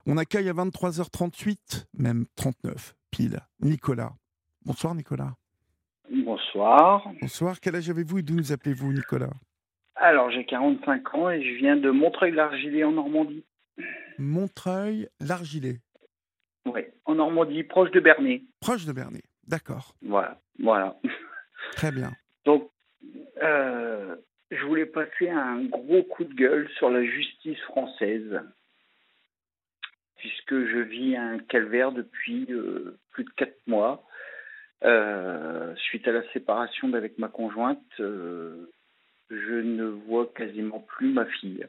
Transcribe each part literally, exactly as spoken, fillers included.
On accueille à vingt-trois heures trente-huit, même trente-neuf, pile, Nicolas. Bonsoir Nicolas. Bonsoir. Bonsoir, quel âge avez-vous et d'où nous appelez-vous Nicolas? Alors, j'ai quarante-cinq ans et je viens de Montreuil-l'Argilais en Normandie. Montreuil-l'Argilais. Oui, en Normandie, proche de Bernay. Proche de Bernay, d'accord. Voilà, voilà. Très bien. Donc, euh, je voulais passer un gros coup de gueule sur la justice française, puisque je vis un calvaire depuis euh, plus de quatre mois. Euh, suite à la séparation d'avec ma conjointe, euh, je ne vois quasiment plus ma fille.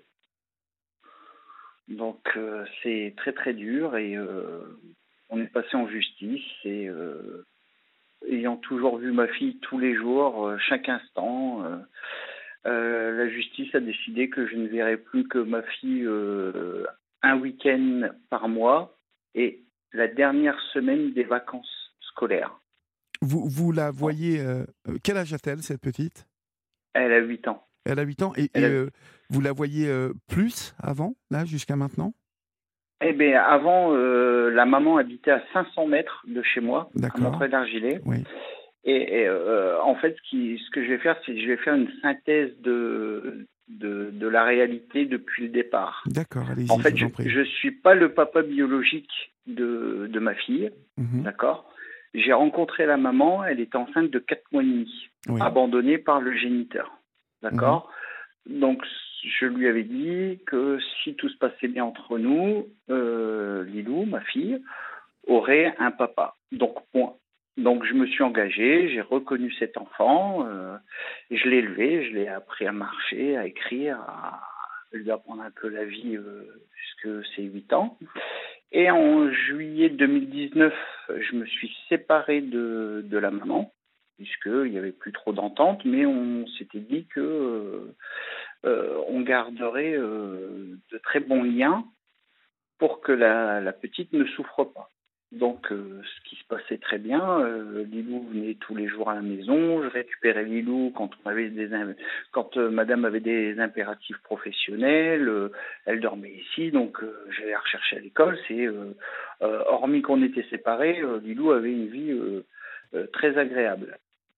Donc euh, c'est très très dur et euh, on est passé en justice et euh, ayant toujours vu ma fille tous les jours, euh, chaque instant, euh, euh, la justice a décidé que je ne verrais plus que ma fille euh, un week-end par mois et la dernière semaine des vacances scolaires. Vous, vous la Bon, voyez... euh, euh, quel âge a-t-elle, cette petite? elle a huit ans. Elle a huit ans et, Elle et, a... euh, vous la voyez euh, plus avant, là, jusqu'à maintenant? Eh bien, avant, euh, la maman habitait à cinq cents mètres de chez moi, à D'accord, Montreuil-l'Argilais. oui. Et, et, euh, en fait, ce, qui, ce que je vais faire, c'est que je vais faire une synthèse de, de, de la réalité depuis le départ. D'accord, En allez-y, je fait, vous je en prie. ne suis pas le papa biologique de, de ma fille, Mhm. d'accord. J'ai rencontré la maman, elle était enceinte de quatre mois et demi, Oui. abandonnée par le géniteur, Mhm. d'accord. Donc, je lui avais dit que si tout se passait bien entre nous, euh, Lilou, ma fille, aurait un papa. Donc, point. Donc, je me suis engagé, j'ai reconnu cet enfant, euh, je l'ai élevé, je l'ai appris à marcher, à écrire, à lui apprendre un peu la vie, euh, puisque c'est huit ans. Et en juillet deux mille dix-neuf, je me suis séparé de, de la maman, puisqu'il n'y avait plus trop d'entente, mais on s'était dit que euh, euh, on garderait euh, de très bons liens pour que la, la petite ne souffre pas. Donc, euh, ce qui se passait très bien, euh, Lilou venait tous les jours à la maison, je récupérais Lilou quand on avait des quand euh, Madame avait des impératifs professionnels, euh, elle dormait ici, donc euh, j'allais la rechercher à l'école. C'est euh, euh, hormis qu'on était séparés, euh, Lilou avait une vie euh, euh, très agréable.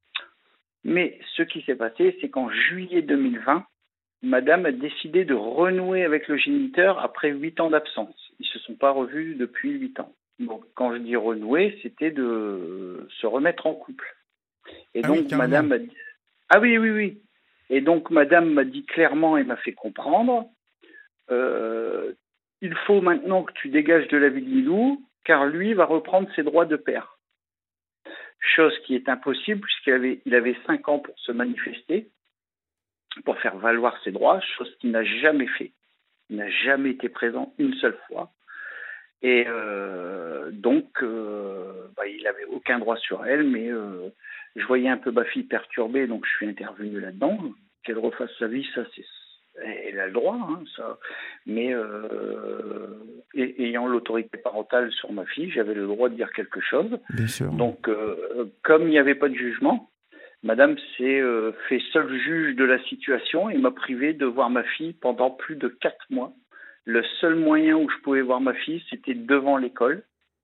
Mais ce qui s'est passé, c'est qu'en juillet deux mille vingt, Madame a décidé de renouer avec le géniteur après huit ans d'absence. Ils ne se sont pas revus depuis huit ans. Donc, quand je dis renouer, c'était de se remettre en couple. Et Ah oui, donc, carrément. Madame a dit... Ah oui, oui, oui. Et donc, Madame m'a dit clairement et m'a fait comprendre, euh, il faut maintenant que tu dégages de la vie de Lilou, car lui va reprendre ses droits de père. Chose qui est impossible, puisqu'il avait, il avait cinq ans pour se manifester, pour faire valoir ses droits, chose qu'il n'a jamais fait. Il n'a jamais été présent une seule fois. Et euh, donc, euh, bah, il n'avait aucun droit sur elle, mais euh, je voyais un peu ma fille perturbée, donc je suis intervenu là-dedans. Qu'elle refasse sa vie, ça, c'est, elle a le droit, hein, ça. Mais euh, et, ayant l'autorité parentale sur ma fille, j'avais le droit de dire quelque chose. Bien sûr. Donc, euh, comme il n'y avait pas de jugement, Madame s'est euh, fait seule juge de la situation et m'a privé de voir ma fille pendant plus de quatre mois. Le seul moyen où je pouvais voir ma fille, c'était devant l'école.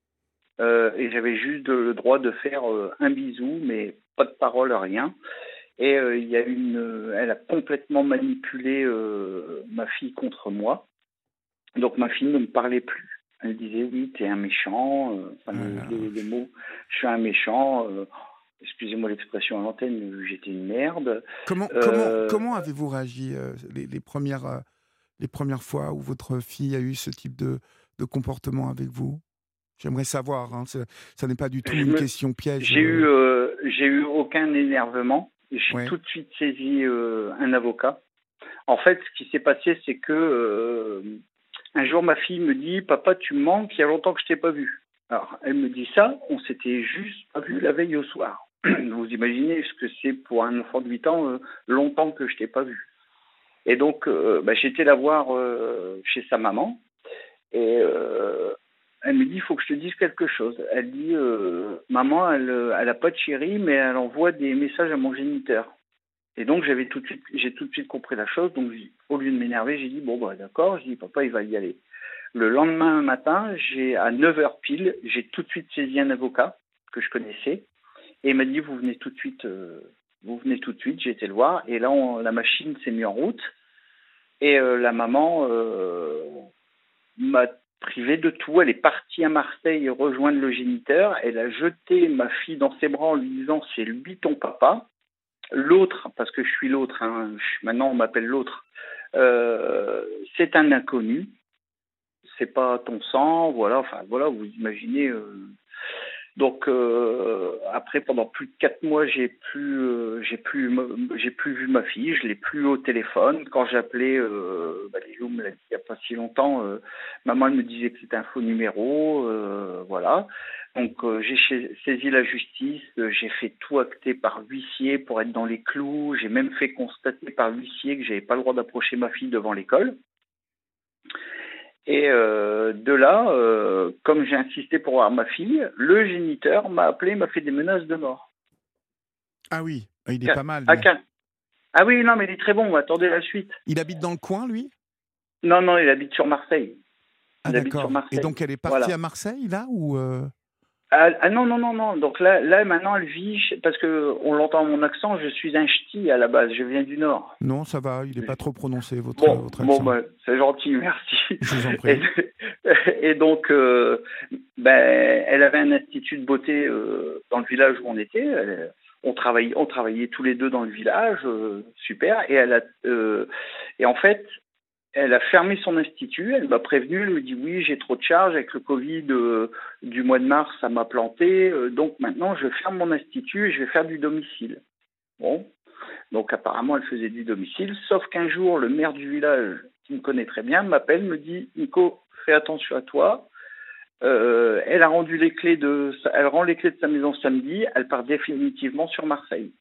Euh, et j'avais juste de- le droit de faire euh, un bisou, mais pas de parole, rien. Et euh, il y a une, euh, elle a complètement manipulé euh, ma fille contre moi. Donc ma fille ne me parlait plus. Elle disait oui, t'es un méchant. Euh, enfin, Ah les, là là. les, les mots, je suis un méchant. Euh, excusez-moi l'expression à l'antenne, j'étais une merde. Comment, comment, Euh, comment avez-vous réagi euh, les, les premières, euh, les premières fois où votre fille a eu ce type de, de comportement avec vous? J'aimerais savoir, hein, ça, ça n'est pas du tout je une me, question piège. j'ai eu, euh, euh, j'ai eu aucun énervement. J'ai Ouais, tout de suite saisi euh, un avocat. En fait, ce qui s'est passé, c'est que euh, un jour, ma fille me dit, papa, tu me manques, il y a longtemps que je t'ai pas vu. Alors, elle me dit ça, on s'était juste pas vu la veille au soir. Vous imaginez ce que c'est pour un enfant de huit ans, euh, longtemps que je t'ai pas vu. Et donc, euh, bah, j'étais la voir euh, chez sa maman. Et euh, elle me dit, il faut que je te dise quelque chose. Elle dit, euh, maman, elle, elle a pas de chéri, mais elle envoie des messages à mon géniteur. Et donc, j'avais tout de suite, j'ai tout de suite compris la chose. Donc, au lieu de m'énerver, j'ai dit, bon, bah, d'accord. Je dis, papa, il va y aller. Le lendemain matin, j'ai à neuf heures pile, j'ai tout de suite saisi un avocat que je connaissais et il m'a dit vous venez tout de suite, euh, vous venez tout de suite. J'ai été le voir et là on, la machine s'est mise en route et euh, la maman euh, m'a privé de tout. Elle est partie à Marseille rejoindre le géniteur. Elle a jeté ma fille dans ses bras en lui disant c'est lui ton papa. L'autre, parce que je suis l'autre, hein, je, maintenant on m'appelle l'autre, euh, c'est un inconnu. C'est pas ton sang, voilà, enfin voilà, vous imaginez. Euh... Donc euh, après, pendant plus de quatre mois, j'ai plus, euh, j'ai plus, j'ai plus vu ma fille, je l'ai plus au téléphone. Quand j'appelais, euh, bah, les loups me l'a dit il y a pas si longtemps, euh, maman elle me disait que c'était un faux numéro, euh, voilà. Donc euh, j'ai saisi la justice, euh, j'ai fait tout acter par l'huissier pour être dans les clous. J'ai même fait constater par l'huissier que j'avais pas le droit d'approcher ma fille devant l'école. Et euh, de là, euh, comme j'ai insisté pour voir ma fille, le géniteur m'a appelé, m'a fait des menaces de mort. Ah oui, il est pas mal, à lui. Ah oui, non, mais il est très bon, attendez la suite. Il habite dans le coin, lui? Non, non, il habite sur Marseille. Ah il habite sur d'accord. Marseille. Et donc elle est partie voilà. à Marseille, là, ou euh... Ah, ah non, non, non, non. Donc là, là maintenant, elle vit, parce que on l'entend mon accent, je suis un ch'ti à la base, je viens du Nord. Non, ça va, il n'est pas trop prononcé, votre, bon, votre accent. Bon, bah, c'est gentil, merci. Je vous en prie. Et, et donc, euh, ben, elle avait un institut de beauté euh, dans le village où on était. Elle, on, travaillait, on travaillait tous les deux dans le village, euh, super. Et, elle a, euh, et en fait, elle a fermé son institut, elle m'a prévenu, elle me dit oui, j'ai trop de charges, avec le Covid euh, du mois de mars, ça m'a planté, euh, donc maintenant je ferme mon institut et je vais faire du domicile. Bon, donc apparemment elle faisait du domicile, sauf qu'un jour le maire du village, qui me connaît très bien, m'appelle, me dit Nico, fais attention à toi, euh, elle a rendu les clés de, elle rend les clés de sa maison samedi, elle part définitivement sur Marseille.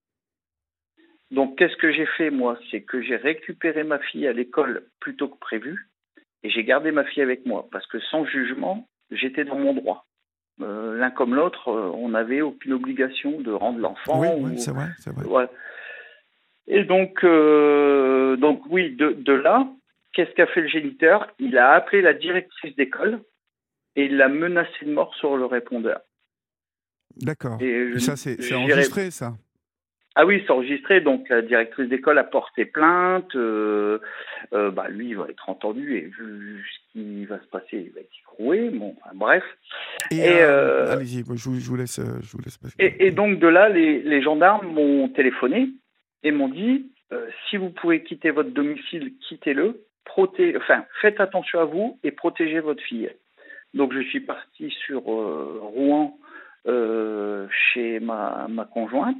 Donc, qu'est-ce que j'ai fait, moi? C'est que j'ai récupéré ma fille à l'école plus tôt que prévu et j'ai gardé ma fille avec moi parce que sans jugement, j'étais dans mon droit. Euh, l'un comme l'autre, euh, on n'avait aucune obligation de rendre l'enfant. Oui, ou... oui, c'est vrai, c'est vrai. Ouais. Et donc, euh, donc oui, de, de là, qu'est-ce qu'a fait le géniteur? Il a appelé la directrice d'école et il l'a menacée de mort sur le répondeur. D'accord. Et, et je, ça, c'est, c'est enregistré, ça? Ah oui, c'est enregistré, donc la directrice d'école a porté plainte, euh, euh, bah lui il va être entendu et vu ce qui va se passer, il va être écroué, bon, enfin, bref. Et, et euh, euh, allez-y, je vous, je vous laisse, je vous laisse passer. Et, et donc de là, les, les gendarmes m'ont téléphoné et m'ont dit, euh, si vous pouvez quitter votre domicile, quittez-le, proté- enfin, faites attention à vous et protégez votre fille. Donc je suis parti sur euh, Rouen euh, chez ma, ma conjointe.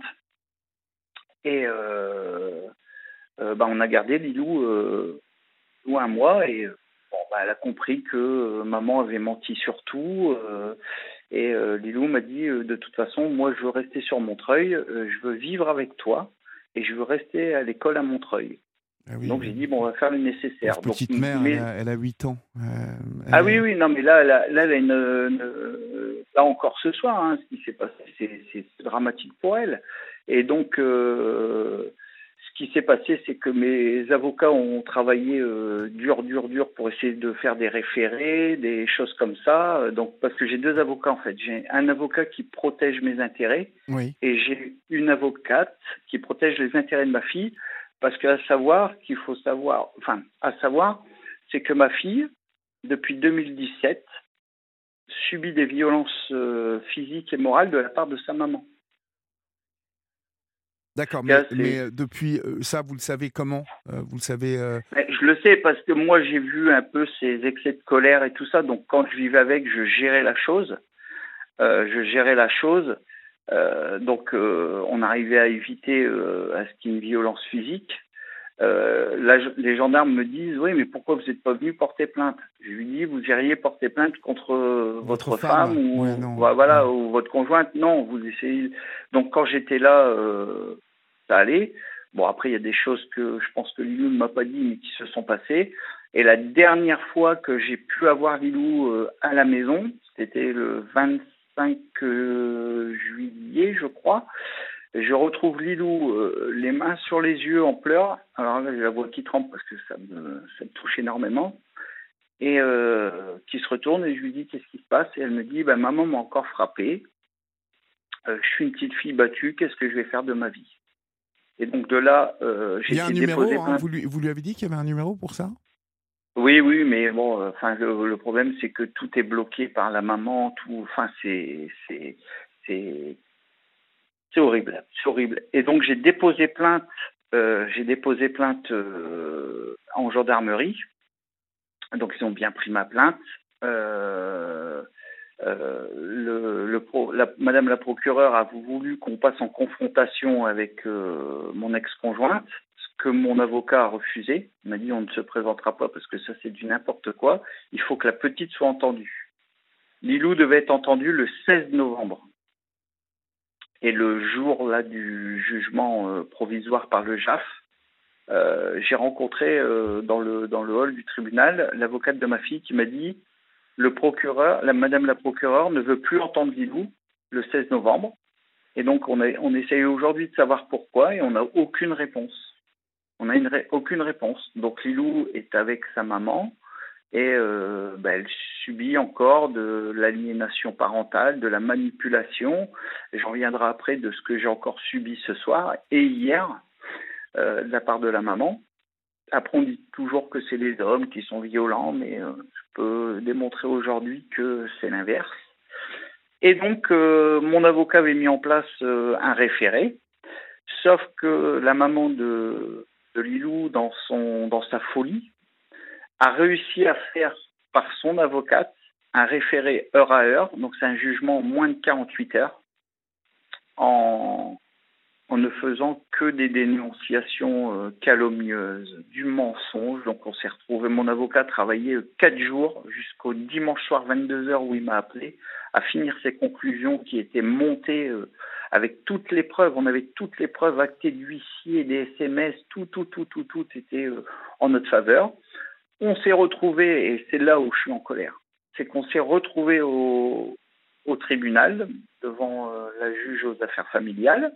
Et euh, euh, bah, on a gardé Lilou euh, un mois et bon, bah, elle a compris que euh, maman avait menti sur tout. Euh, et euh, Lilou m'a dit euh, de toute façon, moi je veux rester sur Montreuil, euh, je veux vivre avec toi et je veux rester à l'école à Montreuil. Ah oui, Donc oui. j'ai dit, bon, on va faire le nécessaire. Votre petite mère, mais... elle, a, elle a huit ans. Euh, ah elle... oui, oui, non, mais là, là, là, elle a une, une, là encore ce soir, hein, ce qui s'est passé, c'est, c'est dramatique pour elle. Et donc, euh, ce qui s'est passé, c'est que mes avocats ont travaillé euh, dur, dur, dur pour essayer de faire des référés, des choses comme ça. Donc, parce que j'ai deux avocats, en fait. J'ai un avocat qui protège mes intérêts oui. et j'ai une avocate qui protège les intérêts de ma fille. Parce qu'à savoir, qu'il faut savoir, enfin, à savoir, c'est que ma fille, depuis deux mille dix-sept, subit des violences euh, physiques et morales de la part de sa maman. D'accord, mais, mais depuis, euh, ça, vous le savez comment euh, Vous le savez euh... Je le sais parce que moi, j'ai vu un peu ses excès de colère et tout ça. Donc, quand je vivais avec, je gérais la chose. Euh, je gérais la chose. Euh, donc, euh, on arrivait à éviter euh, à ce qu'il y ait une violence physique. Euh, là, les gendarmes me disent, oui, mais pourquoi vous n'êtes pas venu porter plainte? Je lui dis, vous iriez porter plainte contre votre, votre femme, femme ou, ouais, non, voilà, ouais. ou votre conjointe? Non, vous essayez. Donc, quand j'étais là, euh, ça allait. Bon, après, il y a des choses que je pense que Lilou ne m'a pas dit, mais qui se sont passées. Et la dernière fois que j'ai pu avoir Lilou euh, à la maison, c'était le vingt-cinq juillet, je crois. Je retrouve Lilou euh, les mains sur les yeux en pleurs. Alors là, j'ai la voix qui tremble parce que ça me, ça me touche énormément. et euh, qui se retourne et je lui dis qu'est-ce qui se passe et elle me dit bah, maman m'a encore frappé, euh, je suis une petite fille battue, qu'est-ce que je vais faire de ma vie? Et donc de là, euh, Il j'ai y a un été déposé numéro, hein, plainte. vous, lui, vous lui avez dit qu'il y avait un numéro pour ça? Oui, oui, mais bon, enfin le, le problème c'est que tout est bloqué par la maman, tout, enfin c'est c'est c'est c'est horrible, c'est horrible. Et donc j'ai déposé plainte, euh, j'ai déposé plainte euh, en gendarmerie. Donc ils ont bien pris ma plainte. Euh, euh, le, le pro, la, Madame la procureure a voulu qu'on passe en confrontation avec euh, mon ex-conjointe, ce que mon avocat a refusé. Il m'a dit on ne se présentera pas parce que ça c'est du n'importe quoi. Il faut que la petite soit entendue. Lilou devait être entendue le seize novembre. Et le jour là du jugement euh, provisoire par le J A F, euh, j'ai rencontré euh, dans le dans le hall du tribunal l'avocate de ma fille qui m'a dit le procureur, la Madame la procureure ne veut plus entendre Lilou le seize novembre. Et donc on, a, on essaye aujourd'hui de savoir pourquoi et on n'a aucune réponse. On n'a ré, aucune réponse. Donc Lilou est avec sa maman et euh, bah, elle subit encore de l'aliénation parentale, de la manipulation. J'en reviendrai après de ce que j'ai encore subi ce soir et hier euh, de la part de la maman. Après, on dit toujours que c'est les hommes qui sont violents, mais euh, je peux démontrer aujourd'hui que c'est l'inverse. Et donc, euh, mon avocat avait mis en place euh, un référé, sauf que la maman de, de Lilou, dans, son, dans sa folie, a réussi à faire par son avocate un référé heure à heure, donc c'est un jugement en moins de quarante-huit heures, en, en ne faisant que des dénonciations euh, calomnieuses, du mensonge. Donc on s'est retrouvé, mon avocat travaillait euh, quatre jours jusqu'au dimanche soir vingt-deux heures où il m'a appelé à finir ses conclusions qui étaient montées euh, avec toutes les preuves. On avait toutes les preuves actées d'huissier, des S M S, tout, tout, tout, tout, tout était euh, en notre faveur. On s'est retrouvé, et c'est là où je suis en colère, c'est qu'on s'est retrouvé au, au tribunal devant euh, la juge aux affaires familiales.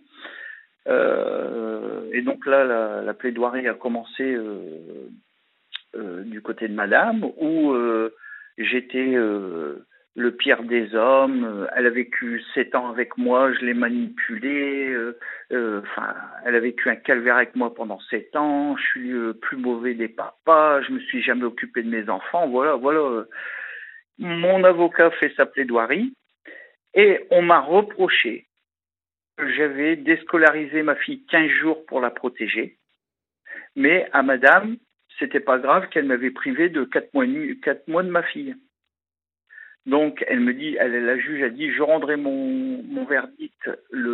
Euh, et donc là, la, la plaidoirie a commencé euh, euh, du côté de madame, où euh, j'étais euh, le pire des hommes. Elle a vécu sept ans avec moi, je l'ai manipulée. Euh, euh, enfin, elle a vécu un calvaire avec moi pendant sept ans. Je suis le plus mauvais des papas. Je me suis jamais occupé de mes enfants. Voilà, voilà. Mon avocat fait sa plaidoirie et on m'a reproché que j'avais déscolarisé ma fille quinze jours pour la protéger, mais à madame, c'était pas grave qu'elle m'avait privé de quatre mois, quatre mois de ma fille. Donc, elle me dit, elle, la juge a dit, je rendrai mon, mon verdict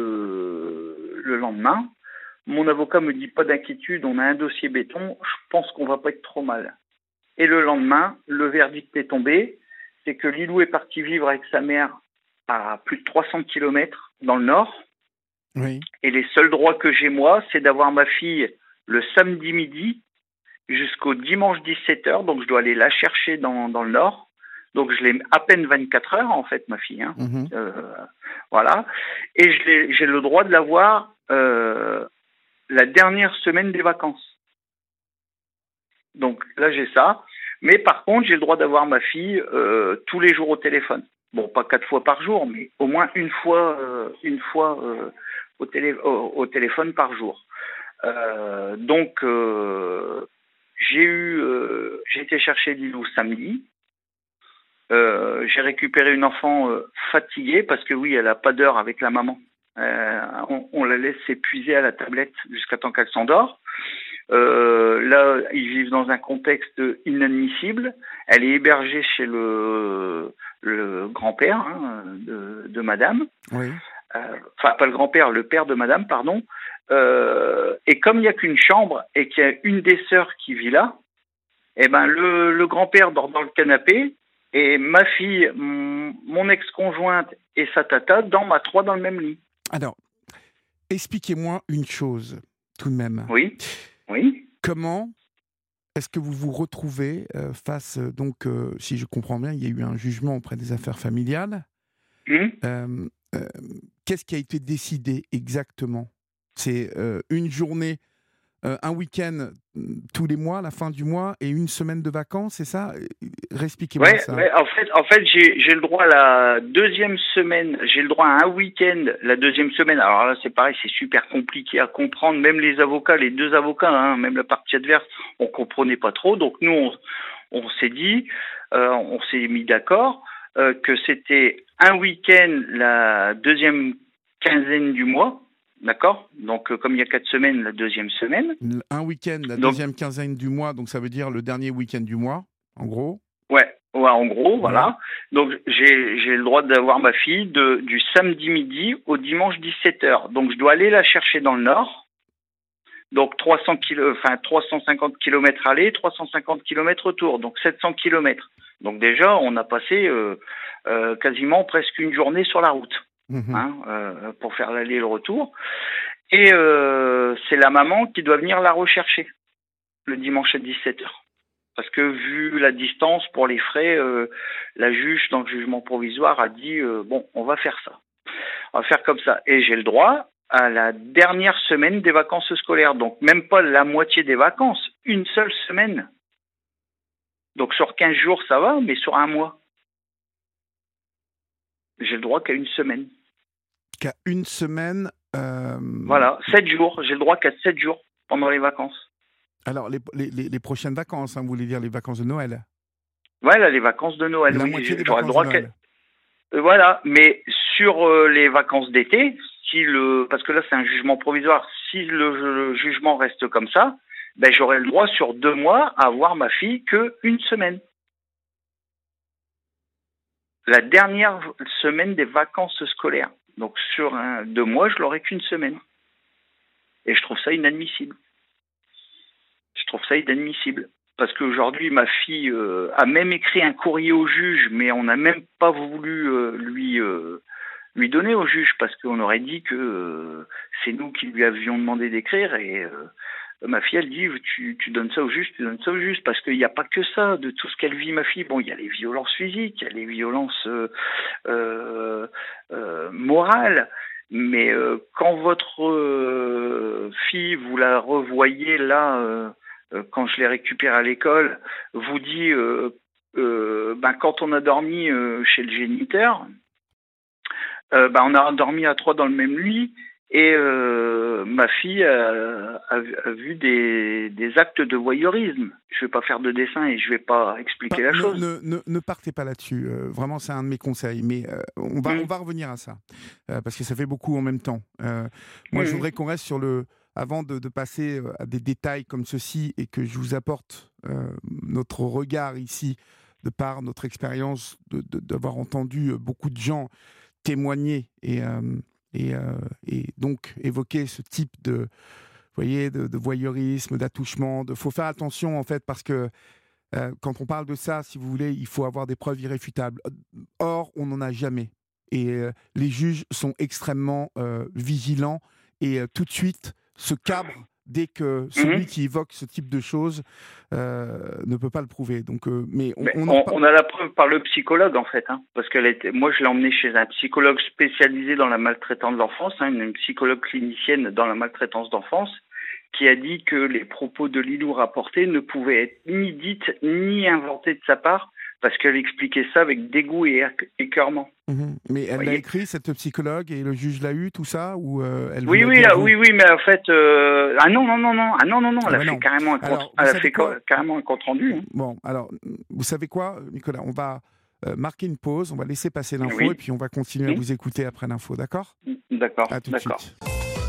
le, le lendemain. Mon avocat me dit, pas d'inquiétude, on a un dossier béton, je pense qu'on va pas être trop mal. Et le lendemain, le verdict est tombé, c'est que Lilou est parti vivre avec sa mère à plus de trois cents kilomètres dans le nord. Oui. Et les seuls droits que j'ai, moi, c'est d'avoir ma fille le samedi midi jusqu'au dimanche dix-sept heures. Donc, je dois aller la chercher dans, dans le nord. Donc, je l'ai à peine vingt-quatre heures, en fait, ma fille. Hein. Mmh. Euh, voilà. Et je l'ai, j'ai le droit de l'avoir euh, la dernière semaine des vacances. Donc, là, j'ai ça. Mais par contre, j'ai le droit d'avoir ma fille euh, tous les jours au téléphone. Bon, pas quatre fois par jour, mais au moins une fois, euh, une fois euh, au, télé, au, au téléphone par jour. Euh, donc, euh, j'ai eu, euh, j'ai été chercher Lilou samedi. Euh, j'ai récupéré une enfant euh, fatiguée parce que oui, elle a pas d'heure avec la maman. Euh, on, on la laisse s'épuiser à la tablette jusqu'à temps qu'elle s'endort. Euh, là, ils vivent dans un contexte inadmissible. Elle est hébergée chez le, le grand-père hein, de, de madame. Oui. Euh, enfin, pas le grand-père, le père de madame, pardon. Euh, et comme il n'y a qu'une chambre et qu'il y a une des sœurs qui vit là, eh ben, le, le grand-père dort dans le canapé et ma fille, mon, mon ex-conjointe et sa tata dorment à trois dans le même lit. Alors, expliquez-moi une chose, tout de même. Oui. Oui. Comment est-ce que vous vous retrouvez euh, face, euh, donc, euh, si je comprends bien, il y a eu un jugement auprès des affaires familiales. Mmh. Euh, euh, qu'est-ce qui a été décidé exactement? C'est euh, une journée euh, un week-end tous les mois, la fin du mois, et une semaine de vacances, c'est ça? Expliquez-moi Ouais, ça. ouais, en fait, en fait, j'ai, j'ai le droit à la deuxième semaine, j'ai le droit à un week-end la deuxième semaine. Alors là, c'est pareil, c'est super compliqué à comprendre. Même les avocats, les deux avocats, hein, même la partie adverse, on comprenait pas trop. Donc nous, on, on s'est dit, euh, on s'est mis d'accord euh, que c'était un week-end la deuxième quinzaine du mois, d'accord? Donc euh, comme il y a quatre semaines, la deuxième semaine. Un week-end, la Donc deuxième quinzaine du mois, donc ça veut dire le dernier week-end du mois, en gros. ouais, ouais, en gros, Ouais. voilà. Donc j'ai j'ai le droit d'avoir ma fille de du samedi midi au dimanche dix-sept heures. Donc je dois aller la chercher dans le nord. Donc trois cents kilo, enfin trois cent cinquante kilomètres aller, trois cent cinquante kilomètres retour, donc sept cents kilomètres. Donc déjà, on a passé euh, euh, quasiment presque une journée sur la route, Mmh. hein, euh, pour faire l'aller et le retour. Et euh, c'est la maman qui doit venir la rechercher le dimanche à dix-sept heures. Parce que vu la distance pour les frais, euh, la juge dans le jugement provisoire a dit euh, bon, on va faire ça, on va faire comme ça. Et j'ai le droit à la dernière semaine des vacances scolaires, donc même pas la moitié des vacances, une seule semaine. Donc sur quinze jours ça va, mais sur un mois, j'ai le droit qu'à une semaine. Qu'à une semaine. Euh... Voilà, sept jours, j'ai le droit qu'à sept jours pendant les vacances. Alors, les, les, les prochaines vacances, hein, vous voulez dire les vacances de Noël? Voilà, les vacances de Noël. La oui, moitié des j'aurai le vacances droit de qu'à... Noël. Euh, Voilà, mais sur euh, les vacances d'été, si le, parce que là c'est un jugement provisoire, si le, le jugement reste comme ça, ben j'aurai le droit sur deux mois à voir ma fille que une semaine. La dernière semaine des vacances scolaires. Donc sur un, deux mois, je l'aurai qu'une semaine. Et je trouve ça inadmissible. Je trouve ça inadmissible. Parce qu'aujourd'hui, ma fille euh, a même écrit un courrier au juge, mais on n'a même pas voulu euh, lui euh, lui donner au juge, parce qu'on aurait dit que euh, c'est nous qui lui avions demandé d'écrire, et euh, ma fille, elle dit, tu, tu donnes ça au juge, tu donnes ça au juge, parce qu'il n'y a pas que ça, de tout ce qu'elle vit, ma fille. Bon, il y a les violences physiques, il y a les violences euh, euh, euh, morales, mais euh, quand votre euh, fille, vous la revoyez là, euh, euh, quand je l'ai récupérée à l'école, vous dit, euh, euh, ben, quand on a dormi euh, chez le géniteur, euh, ben, on a dormi à trois dans le même lit, et euh, ma fille a, a, a vu des, des actes de voyeurisme. Je ne vais pas faire de dessin et je ne vais pas expliquer Pas, la ne, chose. ne, ne, ne partez pas là-dessus. Euh, vraiment, c'est un de mes conseils. Mais euh, on, va, Mmh. on va revenir à ça. Euh, parce que ça fait beaucoup en même temps. Euh, moi, Mmh. je voudrais qu'on reste sur le... Avant de, de passer à des détails comme ceci et que je vous apporte euh, notre regard ici, de par notre expérience, de, de, d'avoir entendu beaucoup de gens témoigner et, euh, et, euh, et donc évoquer ce type de, vous voyez, de, de voyeurisme, d'attouchement. Il faut faire attention, en fait, parce que Euh, quand on parle de ça, si vous voulez, il faut avoir des preuves irréfutables. Or, on n'en a jamais. Et euh, les juges sont extrêmement euh, vigilants et euh, tout de suite se cabrent dès que celui Mmh. qui évoque ce type de choses euh, ne peut pas le prouver. Donc, euh, mais on, Mais on en on, reparle. on a la preuve par le psychologue, en fait, hein, parce qu'elle était. Moi, je l'ai emmenée chez un psychologue spécialisé dans la maltraitance d'enfance, hein, une, une psychologue clinicienne dans la maltraitance d'enfance, qui a dit que les propos de Lilou rapportés ne pouvaient être ni dites ni inventés de sa part, parce qu'elle expliquait ça avec dégoût et écœurement. Mhm. Mais elle l'a Voyez. écrit, cette psychologue, et le juge l'a eu, tout ça, ou euh, elle vous Oui, l'a oui, dit à ah, vous? oui, oui, mais en fait, euh, ah non, non, non, non, ah non, non, non, Ah elle a ben fait non. carrément un compte, Alors, vous elle a savez fait quoi? carrément un compte rendu. Hein. Bon, alors, vous savez quoi, Nicolas? On va euh, marquer une pause, on va laisser passer l'info, et Oui. puis on va continuer à Mmh. vous écouter après l'info, d'accord? D'accord, À tout de d'accord. suite.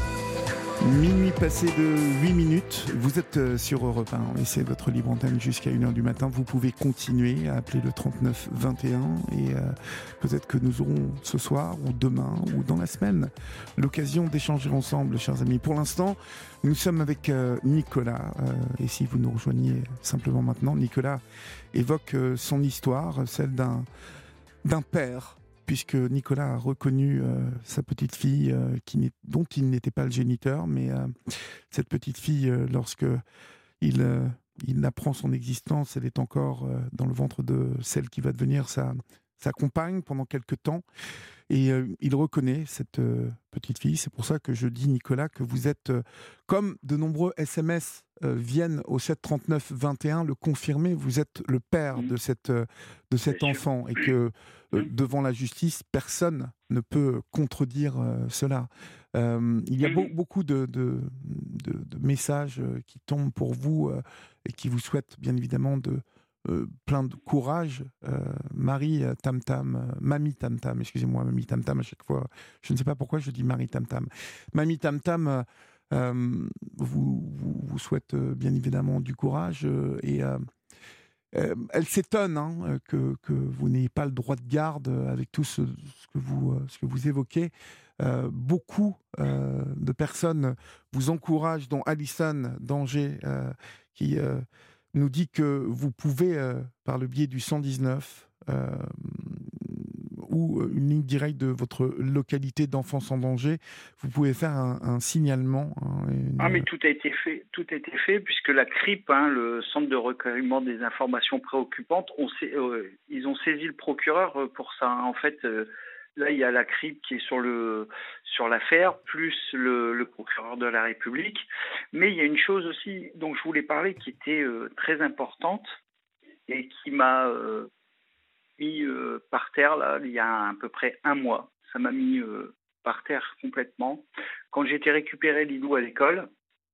Minuit passé de huit minutes, vous êtes euh, sur Europe un et c'est votre libre antenne jusqu'à une heure du matin. Vous pouvez continuer à appeler le trente-neuf vingt et un et euh, peut-être que nous aurons ce soir ou demain ou dans la semaine l'occasion d'échanger ensemble, chers amis. Pour l'instant, nous sommes avec euh, Nicolas euh, et si vous nous rejoignez simplement maintenant, Nicolas évoque euh, son histoire, celle d'un, d'un père, puisque Nicolas a reconnu euh, sa petite fille, euh, qui n'est, dont il n'était pas le géniteur, mais euh, cette petite fille, euh, lorsque il, euh, il apprend son existence, elle est encore euh, dans le ventre de celle qui va devenir sa, sa compagne pendant quelque temps. Et euh, il reconnaît cette euh, petite fille. C'est pour ça que je dis, Nicolas, que vous êtes, euh, comme de nombreux S M S euh, viennent au sept trente-neuf vingt et un le confirmer, vous êtes le père Mmh. de, cette, euh, de cet Bien sûr. enfant. Et que euh, Mmh. devant la justice, personne ne peut contredire euh, cela. Euh, il y a beau, Mmh. beaucoup de, de, de, de messages euh, qui tombent pour vous euh, et qui vous souhaitent bien évidemment de Euh, plein de courage. Euh, Marie euh, Tam Tam, euh, Mamie Tam Tam, excusez-moi, Mamie Tam Tam à chaque fois. Je ne sais pas pourquoi je dis Marie Tam Tam. Mamie Tam Tam euh, euh, vous, vous, vous souhaite euh, bien évidemment du courage euh, et euh, euh, elle s'étonne hein, que, que vous n'ayez pas le droit de garde avec tout ce, ce, que, vous, euh, ce que vous évoquez. Euh, beaucoup euh, de personnes vous encouragent, dont Alison d'Angers, euh, qui euh, nous dit que vous pouvez, euh, par le biais du cent dix-neuf euh, ou une ligne directe de votre localité d'enfance en danger, vous pouvez faire un, un signalement. Hein, une... Ah, mais tout a été fait, tout a été fait puisque la C R I P, hein, le Centre de recueillement des informations préoccupantes, on sait, euh, ils ont saisi le procureur pour ça. En fait, euh, là, il y a la C R I P qui est sur le sur l'affaire, plus le, le procureur de la République. Mais il y a une chose aussi dont je voulais parler qui était euh, très importante et qui m'a euh, mis euh, par terre là, il y a à peu près un mois. Ça m'a mis euh, par terre complètement. Quand j'ai été récupérer Lilou à l'école,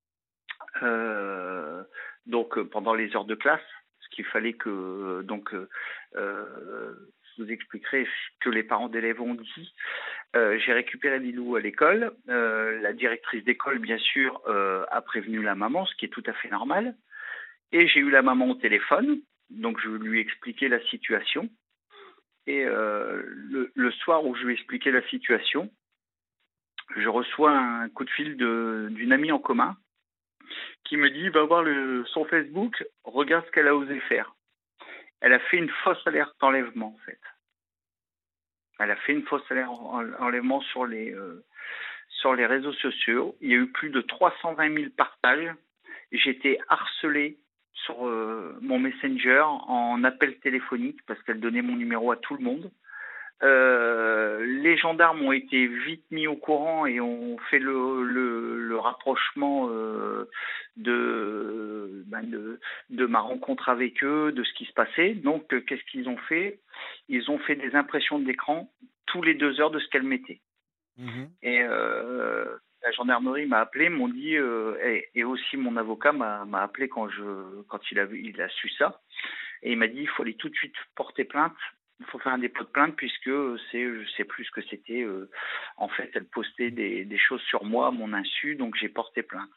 euh, donc euh, pendant les heures de classe, ce qu'il fallait que euh, donc euh, euh, je vous expliquerai ce que les parents d'élèves ont dit. Euh, j'ai récupéré Lilou à l'école. Euh, la directrice d'école, bien sûr, euh, a prévenu la maman, ce qui est tout à fait normal. Et j'ai eu la maman au téléphone, donc je lui ai expliqué la situation. Et euh, le, le soir où je lui ai expliqué la situation, je reçois un coup de fil de, d'une amie en commun qui me dit « Va voir le, son Facebook, regarde ce qu'elle a osé faire ». Elle a fait une fausse alerte d'enlèvement, en fait. Elle a fait une fausse alerte d'enlèvement sur les, euh, sur les réseaux sociaux. Il y a eu plus de trois cent vingt mille partages. J'étais harcelé sur euh, mon Messenger en appel téléphonique parce qu'elle donnait mon numéro à tout le monde. Euh, les gendarmes ont été vite mis au courant et ont fait le, le, le rapprochement euh, de, ben de, de ma rencontre avec eux, de ce qui se passait. Donc, euh, qu'est-ce qu'ils ont fait? Ils ont fait des impressions d'écran tous les deux heures de ce qu'elle mettait. Mmh. Et euh, la gendarmerie m'a appelé, m'ont dit, euh, et, et aussi mon avocat m'a, m'a appelé quand, je, quand il, a, il a su ça. Et il m'a dit, il faut aller tout de suite porter plainte. Il faut faire un dépôt de plainte puisque c'est, je sais plus ce que c'était. Euh, en fait, elle postait des, des choses sur moi à mon insu, donc j'ai porté plainte.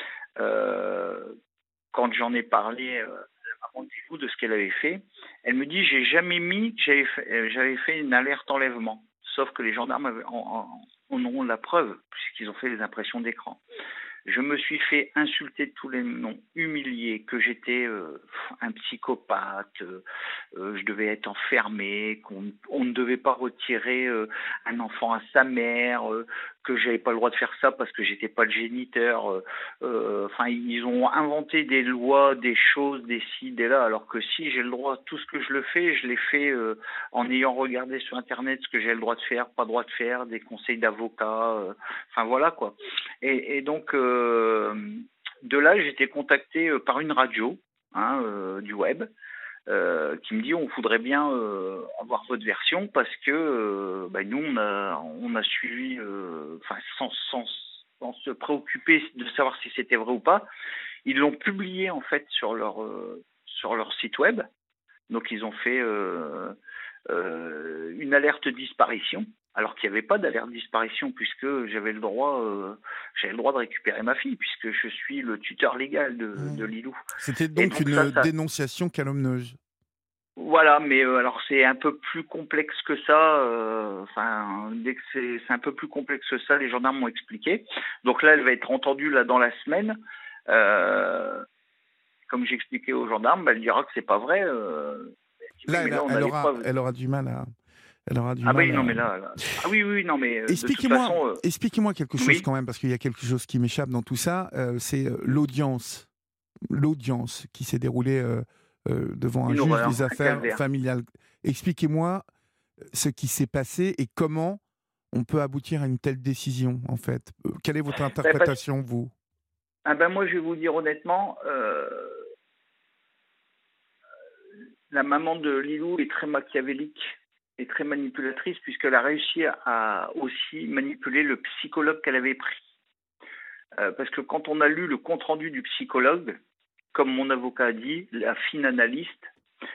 Euh, quand j'en ai parlé euh, à mon petit de ce qu'elle avait fait, elle me dit j'ai jamais mis que j'avais fait, euh, j'avais fait une alerte enlèvement. Sauf que les gendarmes avaient, en, en, en auront la preuve puisqu'ils ont fait les impressions d'écran. Je me suis fait insulter de tous les noms, humilié, que j'étais euh, un psychopathe, euh, euh, je devais être enfermé, qu'on on ne devait pas retirer euh, un enfant à sa mère, euh, que j'avais pas le droit de faire ça parce que j'étais pas le géniteur. Euh, euh, enfin, ils ont inventé des lois, des choses, des ci, des là, alors que si j'ai le droit, tout ce que je le fais, je l'ai fait euh, en ayant regardé sur Internet ce que j'ai le droit de faire, pas le droit de faire, des conseils d'avocats, euh, enfin voilà quoi. Et, et donc, euh, de là, j'ai été contacté euh, par une radio hein, euh, du web euh, qui me dit on voudrait bien euh, avoir votre version parce que euh, bah, nous, on a, on a suivi, euh, sans, sans, sans se préoccuper de savoir si c'était vrai ou pas. Ils l'ont publié en fait sur leur, euh, sur leur site web. Donc, ils ont fait euh, euh, une alerte disparition. Alors qu'il n'y avait pas d'alerte disparition puisque j'avais le droit, euh, j'avais le droit de récupérer ma fille puisque je suis le tuteur légal de, mmh. de Lilou. C'était donc, donc une ça, ça... dénonciation calomnieuse. Voilà, mais euh, alors c'est un peu plus complexe que ça. Euh, enfin, dès que c'est, c'est un peu plus complexe que ça, les gendarmes m'ont expliqué. Donc là, elle va être entendue là dans la semaine. Euh, comme j'expliquais aux gendarmes, bah, elle dira que c'est pas vrai. Euh, là, oui, elle, là, elle, aura, elle aura du mal à. Elle aura du ah mal oui, à... non, mais là, là... Ah oui, oui, non, mais expliquez-moi, de toute façon, euh... expliquez-moi quelque chose oui. quand même, parce qu'il y a quelque chose qui m'échappe dans tout ça. Euh, c'est l'audience, l'audience qui s'est déroulée euh, euh, devant un Une juge horreur, des affaires familiales. Expliquez-moi ce qui s'est passé et comment on peut aboutir à une telle décision, en fait. Euh, Quelle est votre Ben, parce- interprétation, vous? ah ben moi, je vais vous dire honnêtement, euh, la maman de Lilou est très machiavélique et très manipulatrice puisqu'elle a réussi à aussi manipuler le psychologue qu'elle avait pris. Euh, parce que quand on a lu le compte-rendu du psychologue, comme mon avocat a dit, la fine analyste,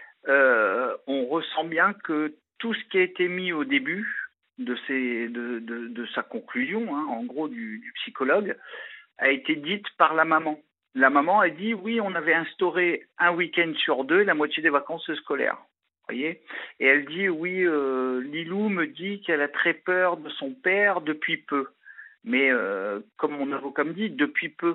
euh, on ressent bien que tout ce qui a été mis au début de, ses, de, de, de sa conclusion, hein, en gros du, du psychologue, a été dite par la maman. La maman a dit oui, on avait instauré un week-end sur deux, la moitié des vacances scolaires. Voyez. Et elle dit oui, euh, Lilou me dit qu'elle a très peur de son père depuis peu. Mais euh, comme mon avocat me dit, depuis peu,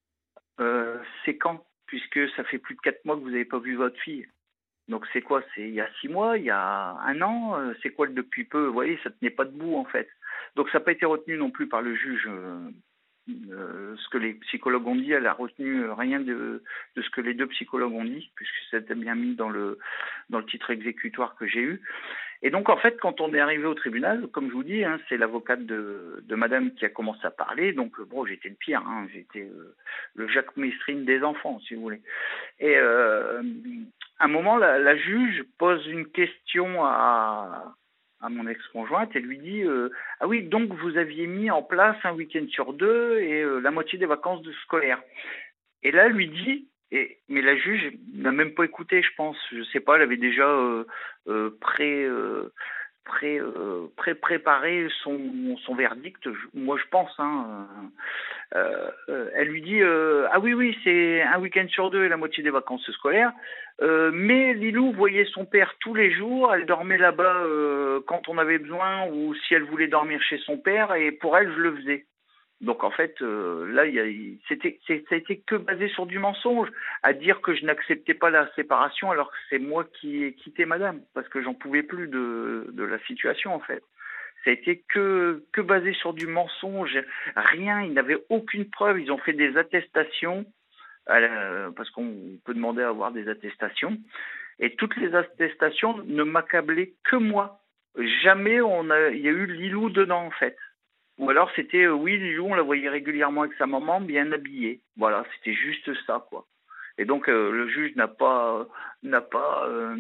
euh, c'est quand? Puisque ça fait plus de quatre mois que vous n'avez pas vu votre fille. Donc c'est quoi? C'est il y a six mois, il y a un an? euh, C'est quoi le depuis peu? Vous voyez, ça tenait pas debout en fait. Donc ça n'a pas été retenu non plus par le juge. euh, euh, ce que les psychologues ont dit, elle a retenu rien de, de ce que les deux psychologues ont dit, puisque c'était bien mis dans le, dans le titre exécutoire que j'ai eu. Et donc, en fait, quand on est arrivé au tribunal, comme je vous dis, hein, c'est l'avocate de, de madame qui a commencé à parler. Donc, bon, j'étais le pire. Hein, j'étais euh, le Jacques Mestrine des enfants, si vous voulez. Et euh, à un moment, la, la juge pose une question à, à mon ex-conjointe et lui dit euh, ah oui, donc vous aviez mis en place un week-end sur deux et euh, la moitié des vacances de scolaire. Et là, elle lui dit, et, mais la juge n'a même pas écouté, je pense. Je sais pas, elle avait déjà euh, euh, pré, euh, pré, euh, pré préparé son, son verdict. Je- moi, je pense. Hein, euh, euh, elle lui dit euh, ah oui, oui, c'est un week-end sur deux et la moitié des vacances scolaires. Euh, mais Lilou voyait son père tous les jours. Elle dormait là-bas euh, quand on avait besoin ou si elle voulait dormir chez son père. Et pour elle, je le faisais. Donc en fait, euh, là, il y a, c'était, c'est, ça a été que basé sur du mensonge, à dire que je n'acceptais pas la séparation alors que c'est moi qui ai quitté madame, parce que j'en pouvais plus de, de la situation en fait. Ça a été que, que basé sur du mensonge, rien, ils n'avaient aucune preuve, ils ont fait des attestations, euh, parce qu'on peut demander à avoir des attestations, et toutes les attestations ne m'accablaient que moi. Jamais on a, il y a eu Lilou dedans en fait. Ou alors c'était, euh, oui, Lilou, on la voyait régulièrement avec sa maman, bien habillée. Voilà, c'était juste ça, quoi. Et donc euh, le juge n'a pas, n'a pas, euh,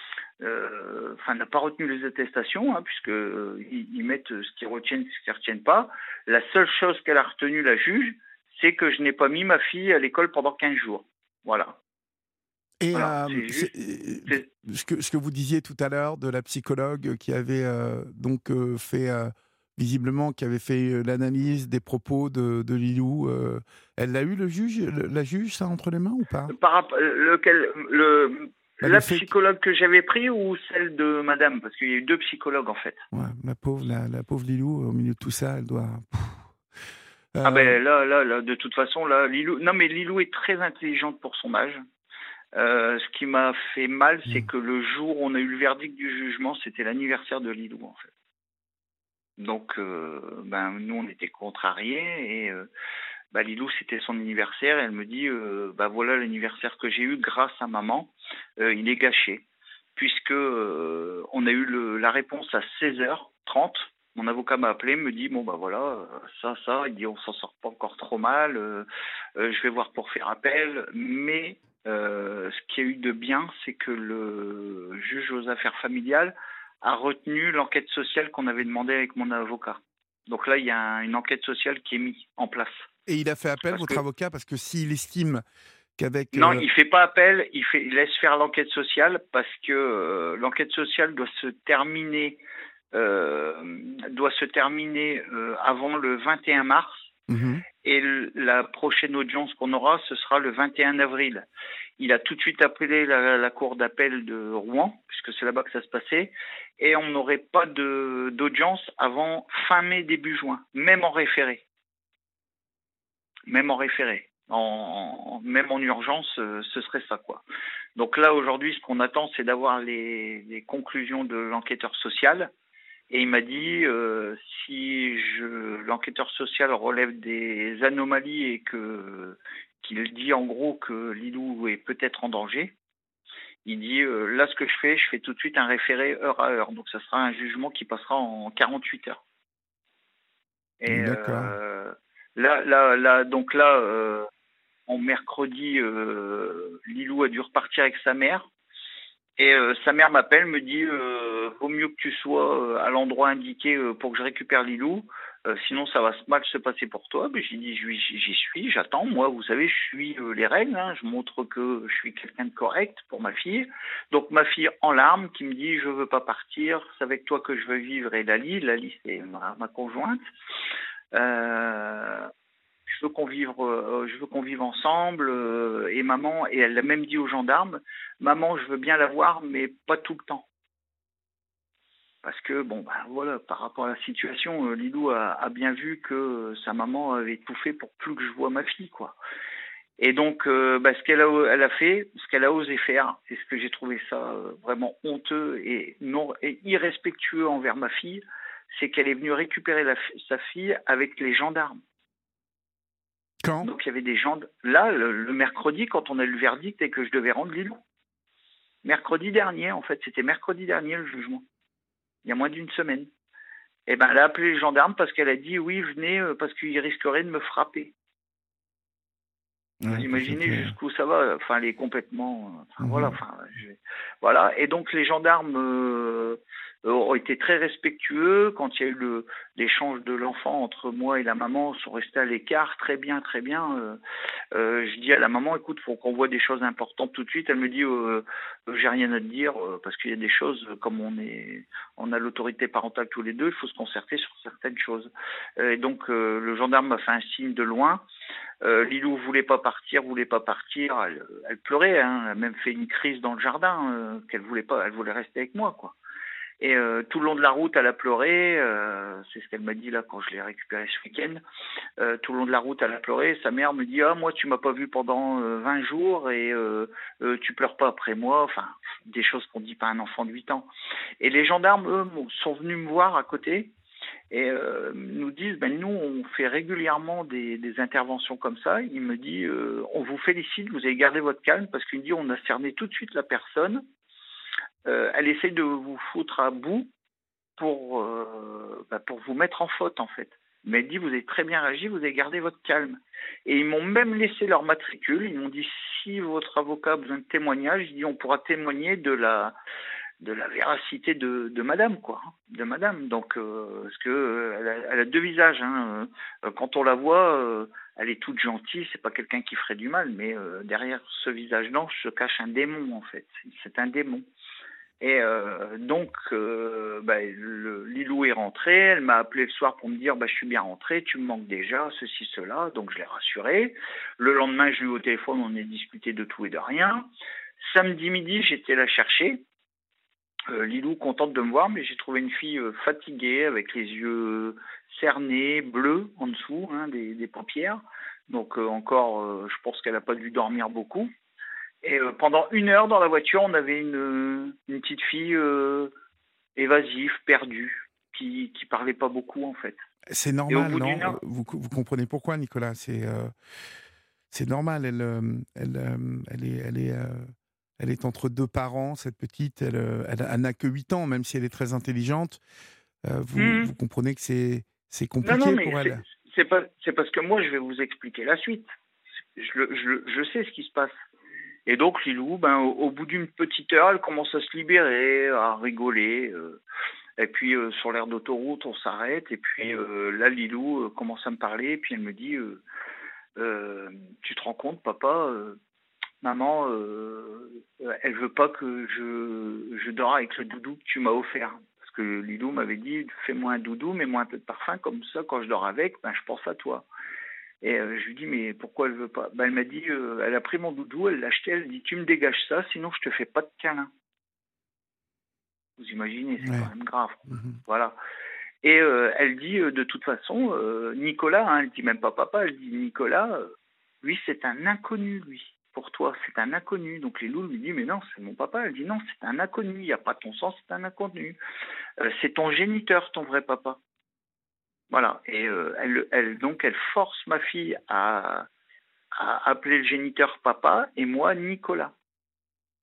euh, enfin n'a pas retenu les attestations, hein, puisque euh, ils, ils mettent ce qu'ils retiennent, ce qu'ils ne retiennent pas. La seule chose qu'elle a retenue, la juge, c'est que je n'ai pas mis ma fille à l'école pendant quinze jours. Voilà, Et voilà, euh, c'est c'est- juste. euh, C'est... ce que, ce que vous disiez tout à l'heure de la psychologue qui avait euh, donc euh, fait, euh, visiblement, qui avait fait euh, l'analyse des propos de, de Lilou, euh, elle l'a eu, le juge, le- la juge, ça, entre les mains ou pas? Par rapport, lequel, le, Bah, le la fait que- psychologue que j'avais pris ou celle de madame? Parce qu'il y a eu deux psychologues en fait. ouais, la pauvre, la, la pauvre Lilou, au milieu de tout ça, elle doit. Ah Euh, ben là, là, là, de toute façon, là, Lilou, non mais Lilou est très intelligente pour son âge. Euh, ce qui m'a fait mal, c'est hmm. que le jour où on a eu le verdict du jugement, c'était l'anniversaire de Lilou en fait. Donc, euh, ben nous on était contrariés et euh, bah, Lilou c'était son anniversaire. Et elle me dit, euh, bah voilà l'anniversaire que j'ai eu grâce à maman, euh, il est gâché puisque euh, on a eu le, la réponse à seize heures trente. Mon avocat m'a appelé, me dit bon bah voilà, euh, ça, ça, il dit on s'en sort pas encore trop mal, euh, euh, je vais voir pour faire appel, mais euh, ce qu'il y a eu de bien, c'est que le juge aux affaires familiales a retenu l'enquête sociale qu'on avait demandé avec mon avocat. Donc là, il y a un- une enquête sociale qui est mise en place. Et il a fait appel, Parce votre que avocat, parce que s'il estime qu'avec. non, euh, il fait pas appel, il, fait, il laisse faire l'enquête sociale parce que euh, l'enquête sociale doit se terminer euh, doit se terminer euh, avant le vingt et un mars mhm. et le- la prochaine audience qu'on aura, ce sera le vingt et un avril. Il a tout de suite appelé la, la cour d'appel de Rouen, puisque c'est là-bas que ça se passait, et on n'aurait pas de, d'audience avant fin mai, début juin, même en référé. Même en référé. En, en- même en urgence, euh, ce serait ça, quoi. Donc là, aujourd'hui, ce qu'on attend, c'est d'avoir les, les conclusions de l'enquêteur social. Et il m'a dit, euh, si je, l'enquêteur social relève des anomalies et que qu'il dit en gros que Lilou est peut-être en danger, Il dit, euh, là, ce que je fais, je fais tout de suite un référé heure à heure. Donc, ça sera un jugement qui passera en quarante-huit heures. Et D'accord. euh, là, là, là, donc là, euh, en mercredi, euh, Lilou a dû repartir avec sa mère. Et euh, sa mère m'appelle, me dit euh, vaut mieux que tu sois euh, à l'endroit indiqué euh, pour que je récupère Lilou, euh, sinon ça va mal se passer pour toi. Ben, j'ai dit j'y, j'y suis, j'attends. Moi, vous savez, je suis euh, les règles, hein, je montre que je suis quelqu'un de correct pour ma fille. Donc ma fille en larmes qui me dit je veux pas partir, c'est avec toi que je veux vivre. Et Lali, Lali c'est ma, ma conjointe. Euh, je veux qu'on vive, euh, je veux qu'on vive ensemble. Euh, et maman, et elle l'a même dit aux gendarmes, maman, je veux bien la voir, mais pas tout le temps. Parce que, bon, ben voilà, par rapport à la situation, euh, Lilou a, a bien vu que euh, sa maman avait tout fait pour plus que je vois ma fille, quoi. Et donc, euh, bah, ce qu'elle a, elle a fait, ce qu'elle a osé faire, c'est ce que j'ai trouvé ça euh, vraiment honteux et, non, et irrespectueux envers ma fille, c'est qu'elle est venue récupérer la, sa fille avec les gendarmes. Quand? Donc il y avait des gens là le, le mercredi quand on a eu le verdict et que je devais rendre Lilou. Mercredi dernier, en fait, c'était mercredi dernier le jugement. Il y a moins d'une semaine. Et ben elle a appelé les gendarmes parce qu'elle a dit oui venez euh, parce qu'il risquerait de me frapper. Vous Ouais, parce imaginez que... jusqu'où ça va. Enfin, elle est complètement. Enfin, voilà. Mhm. Enfin, je- voilà. Et donc les gendarmes euh, ont été très respectueux quand il y a eu le, l'échange de l'enfant entre moi et la maman. Sont restés à l'écart, très bien, très bien. Euh, euh, je dis à la maman, écoute, faut qu'on voit des choses importantes tout de suite. Elle me dit, euh, euh, j'ai rien à te dire euh, parce qu'il y a des choses comme on est, on a l'autorité parentale tous les deux, il faut se concerter sur certaines choses. Euh, et donc euh, le gendarme m'a fait un signe de loin. Euh, Lilou voulait pas partir, voulait pas partir. Elle, elle pleurait, hein. Elle a même fait une crise dans le jardin, euh, qu'elle voulait pas, elle voulait rester avec moi, quoi. Et euh, tout le long de la route, elle a pleuré. Euh, c'est ce qu'elle m'a dit là quand je l'ai récupérée ce week-end. Euh, tout le long de la route, elle a pleuré. Sa mère me dit ah moi tu m'as pas vu pendant euh, vingt jours et euh, euh, tu pleures pas après moi. Enfin des choses qu'on dit pas à un enfant de huit ans. Et les gendarmes eux sont venus me voir à côté. Et euh, nous disent, ben nous, on fait régulièrement des, des interventions comme ça. Il me dit, euh, on vous félicite, vous avez gardé votre calme, parce qu'il me dit, on a cerné tout de suite la personne. Euh, elle essaye de vous foutre à bout pour, euh, ben pour vous mettre en faute, en fait. Mais il dit, vous avez très bien réagi, vous avez gardé votre calme. Et ils m'ont même laissé leur matricule. Ils m'ont dit, si votre avocat a besoin de témoignage, il dit, on pourra témoigner de la de la véracité de, de madame, quoi, de madame. Donc, euh, parce que euh, elle, a, elle a deux visages. Hein. Euh, quand on la voit, euh, elle est toute gentille. C'est pas quelqu'un qui ferait du mal, mais euh, derrière ce visage blanc se cache un démon, en fait. C'est un démon. Et euh, donc, euh, bah, le, Lilou est rentrée. Elle m'a appelé le soir pour me dire, bah, je suis bien rentrée. Tu me manques déjà, ceci, cela. Donc, je l'ai rassurée. Le lendemain, je l'ai eu au téléphone. On a discuté de tout et de rien. Samedi midi, j'étais la chercher. Euh, Lilou contente de me voir, mais j'ai trouvé une fille euh, fatiguée, avec les yeux cernés, bleus en dessous, hein, des, des paupières. Donc euh, encore, euh, je pense qu'elle n'a pas dû dormir beaucoup. Et euh, pendant une heure dans la voiture, on avait une, une petite fille euh, évasive, perdue, qui qui parlait pas beaucoup en fait. C'est Et au normal, bout non? d'une heure, Vous, vous comprenez pourquoi, Nicolas? C'est euh, c'est normal. Elle, euh, elle, euh, elle est, elle est, euh, elle est entre deux parents, cette petite. Elle, euh, elle, elle n'a que huit ans, même si elle est très intelligente. Euh, vous, hum, vous comprenez que c'est, c'est non non, compliqué mais pour c'est elle. c'est pas c'est parce que moi je vais vous expliquer la suite. Je, le- je, le- je sais ce qui se passe. Et donc Lilou, ben, au, au bout d'une petite heure, elle commence à se libérer, à rigoler. Euh, et puis euh, sur l'aire d'autoroute, on s'arrête. Et puis euh, là, Lilou euh, commence à me parler. Et puis elle me dit, euh, euh, tu te rends compte, papa, euh, maman, euh, elle veut pas que je, je dors avec le doudou que tu m'as offert. Parce que Lilou m'avait dit, fais-moi un doudou, mets-moi un peu de parfum, comme ça, quand je dors avec, ben, je pense à toi. Et euh, je lui dis, mais pourquoi elle veut pas? Ben, elle m'a dit, euh, elle a pris mon doudou, elle l'a acheté, elle dit, tu me dégages ça, sinon je te fais pas de câlin. Vous imaginez, c'est quand Ouais. même grave. Mhm. Voilà. Et euh, elle dit, euh, de toute façon, euh, Nicolas, hein, elle dit même pas papa, elle dit Nicolas, euh, lui c'est un inconnu, lui. Pour toi, c'est un inconnu. Donc les loups lui disent, mais non, c'est mon papa. Elle dit, non, c'est un inconnu, il n'y a pas ton sang, c'est un inconnu. Euh, c'est ton géniteur, ton vrai papa. Voilà. Et euh, elle, elle, donc elle force ma fille à, à appeler le géniteur papa et moi Nicolas.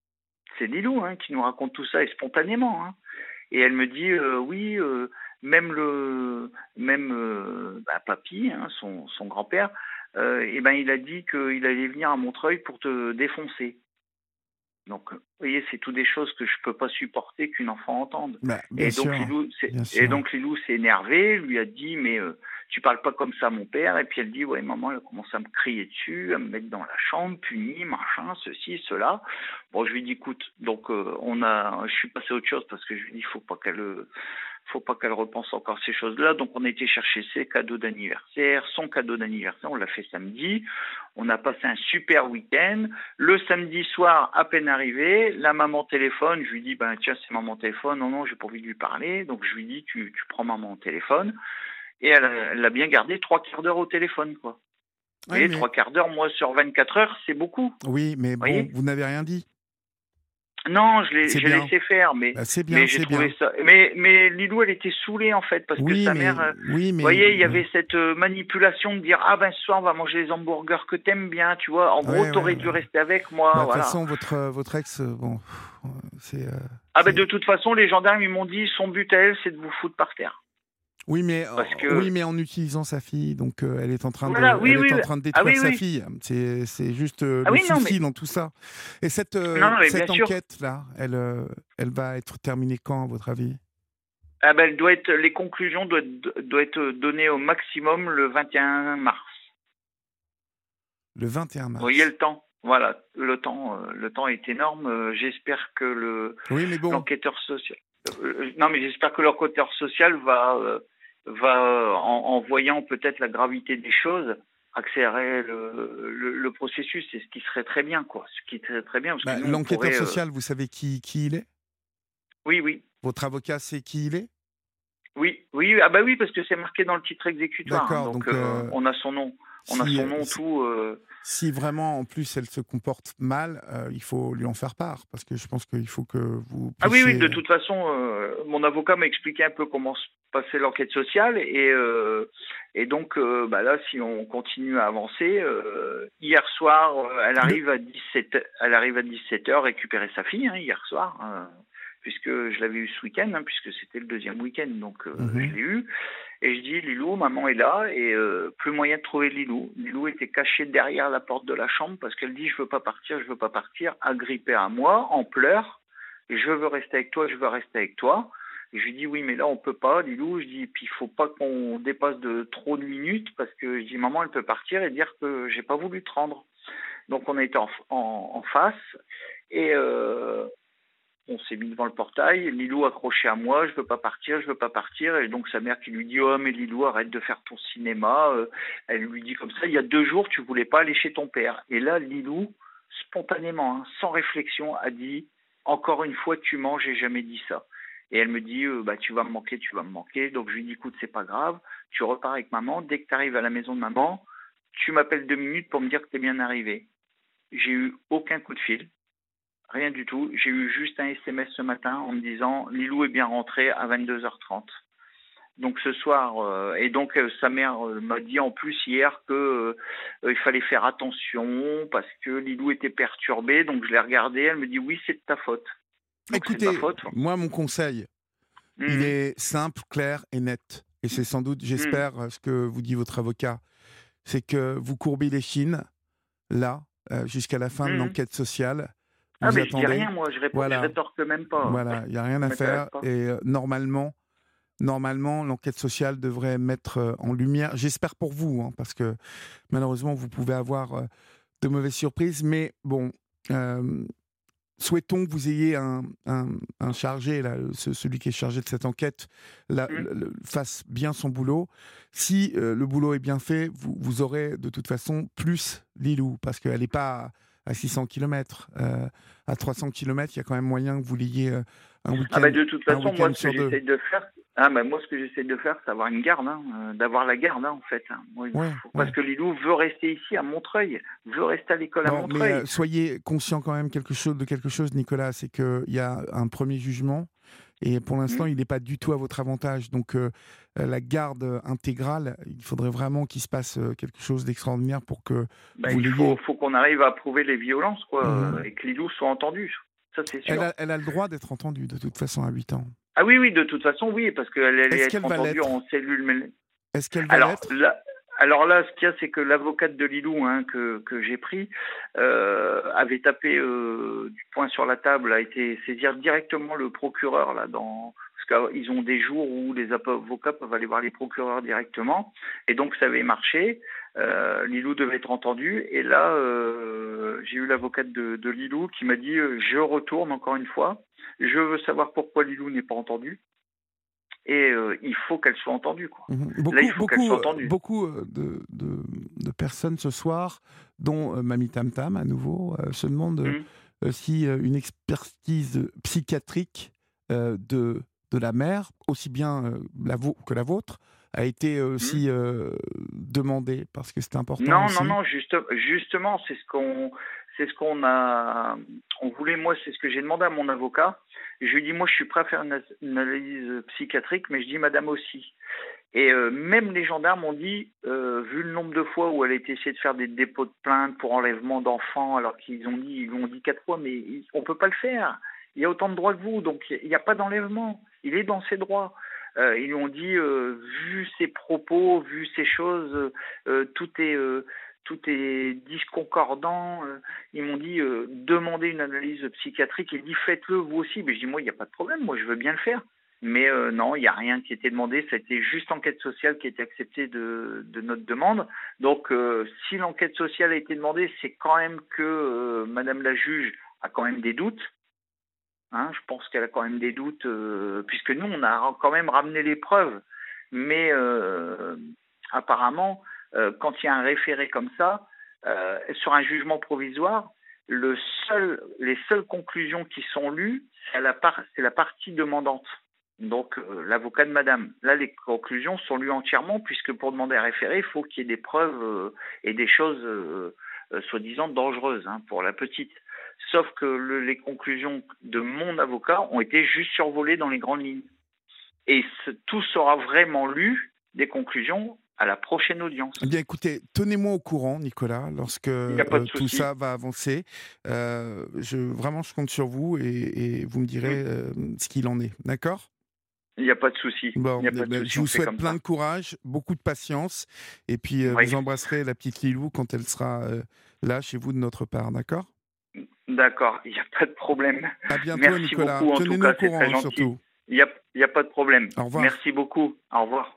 c'est Lilou hein, qui nous raconte tout ça, et spontanément. Hein. Et elle me dit, euh, oui, euh, même le, même euh, bah, papy, hein, son, son grand-père, euh, eh ben, il a dit qu'il allait venir à Montreuil pour te défoncer. Donc, vous voyez, c'est tout des choses que je peux pas supporter qu'une enfant entende. Bah, bien Et sûr, donc Lilou, bien et sûr. donc Lilou s'est énervé, lui a dit, mais euh, tu parles pas comme ça à mon père. Et puis elle dit, ouais, maman, elle a commencé à me crier dessus, à me mettre dans la chambre, puni, machin, ceci, cela. Bon, je lui dis, écoute, donc euh, on a, je suis passé à autre chose parce que je lui dis, faut pas qu'elle, euh, faut pas qu'elle repense encore ces choses-là. Donc on a été chercher ses cadeaux d'anniversaire, son cadeau d'anniversaire, on l'a fait samedi. On a passé un super week-end. Le samedi soir, à peine arrivé, la maman téléphone. Je lui dis, ben tiens, c'est maman téléphone. Non, non, j'ai pas envie de lui parler. Donc je lui dis, tu, tu prends maman au téléphone. Et elle, elle a bien gardé trois quarts d'heure au téléphone, quoi. Vous Ouais, voyez, mais... trois quarts d'heure, moi, sur vingt-quatre heures, c'est beaucoup. Oui, mais Vous bon, voyez vous n'avez rien dit. Non, je l'ai, C'est j'ai bien. laissé faire, mais, Bah, c'est bien, mais j'ai c'est trouvé bien. ça. Mais, mais Lilou, elle était saoulée en fait, parce que Oui, sa mais, mère, euh, oui, vous mais, voyez, il y ouais. avait cette euh, manipulation de dire ah ben ce soir on va manger les hamburgers que t'aimes bien, tu vois. En gros, Ouais, ouais, t'aurais dû ouais. rester avec moi, Bah, de toute voilà. façon, votre, euh, votre ex, euh, bon, euh, c'est, euh, Ah ben c'est... de toute façon, les gendarmes ils m'ont dit son but à elle, c'est de vous foutre par terre, Oui, mais, euh, parce oui, que mais en utilisant sa fille, donc euh, elle est en train voilà, de, oui, elle est oui, en oui. train de Ah détruire oui, sa oui. fille. C'est, c'est juste euh, Ah le oui, non, mais souci dans tout ça. Et cette, non, euh, non, mais bien cette sûr. enquête-là, elle, euh, elle va être terminée quand, à votre avis? Ah ben elle doit être, les conclusions doivent doivent être données au maximum le vingt et un mars. Le vingt et un Vous voyez mars. le temps. Voilà, le temps, euh, le temps est énorme. Euh, j'espère que le Oui, mais bon, l'enquêteur social. Euh, non, mais j'espère que l'enquêteur social va euh, va euh, en, en voyant peut-être la gravité des choses accélérer le, le, le processus. C'est ce qui serait très bien, quoi. Ce qui serait très bien, parce que bah, nous on l'enquêteur pourrait. Euh... social, vous savez qui, qui il est? Oui, oui, Votre avocat sait qui il est? oui, oui. Ah bah oui, parce que c'est marqué dans le titre exécutoire. Hein, D'accord, donc donc euh, euh, on a son nom, on a si, son euh, nom, si, tout. Euh... si vraiment, en plus, elle se comporte mal, euh, il faut lui en faire part, parce que je pense qu'il faut que vous Ah oui, oui, puissiez... de toute façon, euh, mon avocat m'a expliqué un peu comment se passait l'enquête sociale et, euh, et donc euh, bah là, si on continue à avancer, euh, hier soir, euh, elle Le... arrive à dix-sept, elle arrive à dix-sept heures récupérer sa fille hein, hier soir, hein, puisque je l'avais eu ce week-end, hein, puisque c'était le deuxième week-end, donc euh, je Mhm. l'ai eu. Et je dis, Lilou, maman est là et euh, plus moyen de trouver Lilou. Lilou était cachée derrière la porte de la chambre parce qu'elle dit, je veux pas partir, je veux pas partir, agrippée à moi, en pleurs. Je veux rester avec toi, je veux rester avec toi. Et je lui dis oui, mais là on peut pas, Lilou. Je dis puis il faut pas qu'on dépasse de trop de minutes parce que je dis maman elle peut partir et dire que j'ai pas voulu te rendre. Donc on a été en, en, en face et euh, on s'est mis devant le portail. Lilou accroché à moi, je veux pas partir, je veux pas partir. Et donc sa mère qui lui dit oh mais Lilou arrête de faire ton cinéma. Euh, elle lui dit comme ça il y a deux jours tu voulais pas aller chez ton père. Et là Lilou spontanément, hein, sans réflexion, a dit encore une fois tu mens, j'ai jamais dit ça. Et elle me dit euh, bah tu vas me manquer, tu vas me manquer. Donc je lui dis écoute c'est pas grave, tu repars avec maman. Dès que tu arrives à la maison de maman, tu m'appelles deux minutes pour me dire que t'es bien arrivé. J'ai eu aucun coup de fil. Rien du tout. J'ai eu juste un S M S ce matin en me disant Lilou est bien rentré à vingt-deux heures trente. Donc ce soir, euh, et donc euh, sa mère euh, m'a dit en plus hier que euh, il fallait faire attention parce que Lilou était perturbée. Donc je l'ai regardée, elle me dit oui c'est de ta faute. Donc c'est de ma Écoutez, faute. moi, mon conseil, il Mmh. est simple, clair et net. Et c'est sans doute, Mmh. j'espère, ce que vous dit votre avocat, c'est que vous courbez les chines, là, euh, jusqu'à la fin de Mmh. l'enquête sociale. Ah Vous mais je dis attendez. rien moi, je, répo- je Voilà, rétorque même pas. voilà, il n'y a rien Ça à m'intéresse faire. pas. Et euh, normalement, normalement, l'enquête sociale devrait mettre euh, en lumière, j'espère pour vous, hein, parce que malheureusement, vous pouvez avoir euh, de mauvaises surprises. Mais bon, euh, souhaitons que vous ayez un, un, un chargé, là, ce- celui qui est chargé de cette enquête, là, Mmh. le- le- fasse bien son boulot. Si euh, le boulot est bien fait, vous, vous aurez de toute façon plus Lilou, parce qu'elle n'est pas à six cents kilomètres. Euh, à trois cents kilomètres, il y a quand même moyen que vous l'ayez euh, un Ah week-end bah de toute un façon, week-end moi, ce que sur deux. j'essaie de faire, ah bah moi, ce que j'essaie de faire, c'est avoir une garde, hein, euh, d'avoir la garde, hein, en fait. Hein. Moi, il Ouais, faut- parce ouais. que Lilou veut rester ici à Montreuil, veut rester à l'école à Bon, mais euh, Montreuil. soyez conscient quand même quelque chose, de quelque chose, Nicolas, c'est qu'il y a un premier jugement et pour l'instant, Hmm. il n'est pas du tout à votre avantage. Donc, euh, euh, la garde intégrale, il faudrait vraiment qu'il se passe euh, quelque chose d'extraordinaire pour que Bah, vous il faut, l'ayez. faut qu'on arrive à prouver les violences, quoi, Mhm. euh, et que Lilou soit entendu. Ça, c'est sûr. Elle a, elle a le droit d'être entendue, de toute façon, à huit ans. Ah oui, oui, de toute façon, oui, parce qu'elle allait Est-ce être qu'elle va entendue l'être en cellule. Mais... Est-ce qu'elle va Alors l'être là, alors là, ce qu'il y a, c'est que l'avocate de Lilou, hein, que, que j'ai pris, euh, avait tapé euh, du poing sur la table, a été saisir directement le procureur, là, dans... parce qu'ils ont des jours où les avocats peuvent aller voir les procureurs directement, et donc ça avait marché. Euh, Lilou devait être entendue, et là, euh, j'ai eu l'avocate de, de Lilou qui m'a dit euh, je retourne encore une fois, je veux savoir pourquoi Lilou n'est pas entendue. Et euh, il faut qu'elle soit entendue, quoi. Mmh. Beaucoup, Là, il faut qu'elle beaucoup, soit euh, entendue. beaucoup euh, de, de, de personnes ce soir, dont euh, Mamie Tam Tam à nouveau, euh, se demandent Mmh. euh, si euh, une expertise psychiatrique euh, de, de la mère, aussi bien euh, la vo- que la vôtre, a été euh, Mmh. aussi euh, demandée, parce que c'est important Non, non, aussi. non, juste, justement, c'est ce qu'on, c'est ce qu'on a, on voulait, moi, c'est ce que j'ai demandé à mon avocat. Je lui ai dit, moi, je suis prêt à faire une, une analyse psychiatrique, mais je dis, madame aussi. Et euh, même les gendarmes ont dit, euh, vu le nombre de fois où elle a été essayée de faire des dépôts de plainte pour enlèvement d'enfants, alors qu'ils ont dit, ils l'ont dit quatre fois, mais ils- on peut pas le faire. Il y a autant de droits que vous, donc il n'y a pas d'enlèvement. Il est dans ses droits. Euh, ils lui ont dit, euh, vu ses propos, vu ces choses, euh, tout est euh, tout est discordant. Euh, ils m'ont dit, euh, demandez une analyse psychiatrique. Il dit, faites-le vous aussi. Mais je dis, moi, il n'y a pas de problème. Moi, je veux bien le faire. Mais euh, non, il n'y a rien qui était demandé. C'était juste enquête sociale qui était acceptée de, de notre demande. Donc, euh, si l'enquête sociale a été demandée, c'est quand même que euh, Madame la juge a quand même des doutes. Hein, je pense qu'elle a quand même des doutes, euh, puisque nous, on a quand même ramené les preuves. Mais euh, apparemment, euh, quand il y a un référé comme ça, euh, sur un jugement provisoire, le seul, les seules conclusions qui sont lues, c'est la, par, c'est la partie demandante. Donc, euh, l'avocat de madame. Là, les conclusions sont lues entièrement, puisque pour demander un référé, il faut qu'il y ait des preuves euh, et des choses euh, euh, soi-disant dangereuses, hein, pour la petite. Sauf que le, les conclusions de mon avocat ont été juste survolées dans les grandes lignes. Et ce, tout sera vraiment lu, des conclusions, à la prochaine audience. Eh bien, écoutez, tenez-moi au courant, Nicolas, lorsque Il n'y a pas euh, de tout souci. ça va avancer. Euh, je, vraiment, je compte sur vous et, et vous me direz Mmh. euh, ce qu'il en est. D'accord ? Il n'y a pas de souci. Bon, Il n'y a eh pas de ben, souci, je on vous fait souhaite comme plein ça. de courage, beaucoup de patience, et puis euh, Oui. vous embrasserez la petite Lilou quand elle sera euh, là chez vous de notre part, d'accord ? D'accord, il n'y a pas de problème. À bientôt, Merci Nicolas. beaucoup, en tout Tenez-nous au cas, c'est courant, très hein, gentil. surtout. Il n'y a, il y a pas de problème. Au revoir. Merci beaucoup. Au revoir.